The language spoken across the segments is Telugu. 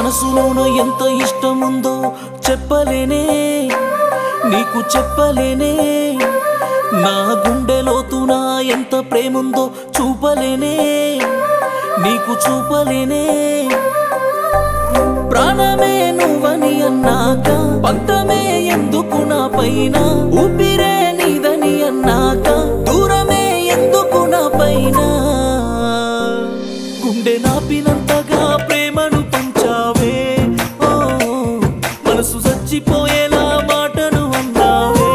మనసులోన ఎంత ఇష్టముందో చెప్పలేనే, నీకు చెప్పలేనే. నా గుండెలోతున ఎంత ప్రేముందో చూపలేనే, నీకు చూపలేనే. ప్రాణమే నువ్వని అన్నాక పంతమే ఎందుకు నా పైన, ఊపిరే నీదని అన్నాక దూరమే ఎందుకు నా పైన. గుండె నాపినంతగా ప్రేమను పంచావే, ఓ మనసు చచ్చిపోయేలా మాటను అన్నావే.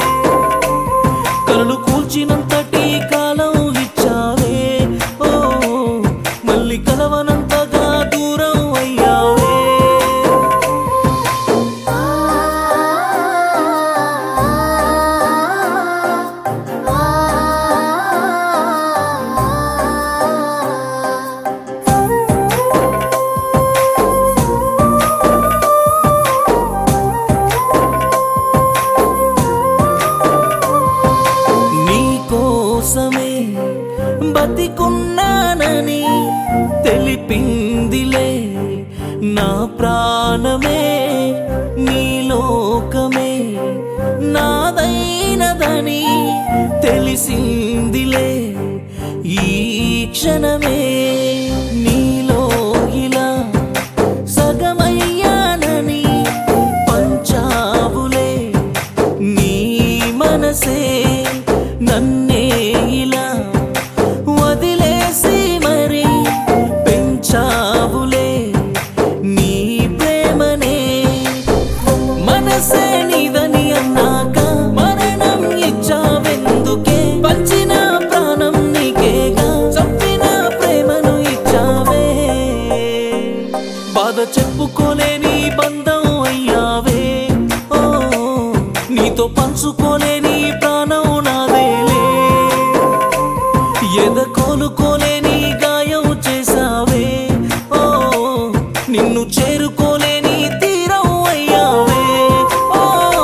కలలు కూల్చినంతటి కాలం ఇచ్చావే, ఓ మళ్ళీ కలవనంతగా దూరం అయ్యావే. కోసమే బతికున్నానని తెలిపిందిలే నా ప్రాణమే, నీ లోకమే నాదైనదని తెలిసిందిలే ఈ క్షణమే. నీలో ఇలా సగమయ్యానని పంచావులే నీ మనసే, నన్నే ఇలా వదిలేసి మరి పెంచావులే నీ ప్రేమనే. మనసే నీదని అన్నాక మరణం ఇచ్చావెందుకే, పంచిన ప్రాణం నీకేగా చంపిన ప్రేమను ఇచ్చావే. బాధ చెప్పుకోలేని బంధం అయ్యావే, ఓ నీతో పంచుకోలేని ప్రాణం నాదేలే. ఎద కోలుకోలేని గాయం చేసావే, ఓ నిన్ను చేరుకోలేని తీరం అయ్యావే. ఓ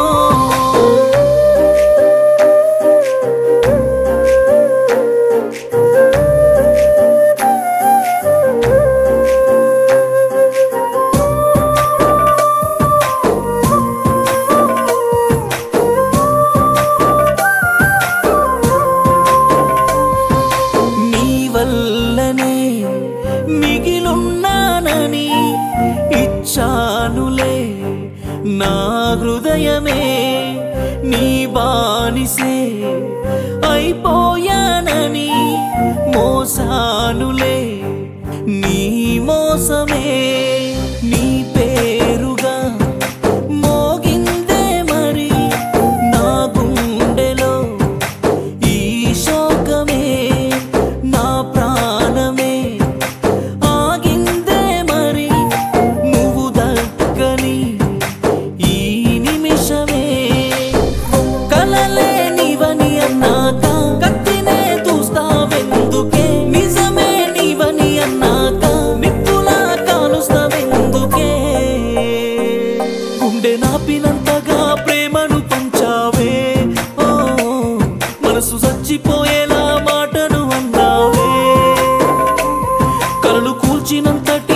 వల్లనే మిగిలున్నానని ఇచ్చానులే నా హృదయమే, నీ బానిసే అయిపోయానని మోసానులే నీ మోసమే. నీ పేరుగా మోగిందే మరి నా గుండెలో ఈ శోకమే. నా ప్రాణమే ఆగిందే మరి నువ్వు దక్కని ఈ నిమిషమే. కలలే నీవని అన్నాక కత్తినే చూస్తావెందుకే, నిజమే నీవని అన్నాక నిప్పులా కాలుస్తావెందుకే. గుండె నాపినంతగా ప్రేమను పంచావే, ఓ మనసు చచ్చిపోయేలా మాటను అన్నావే. కలలు కూల్చినంతటి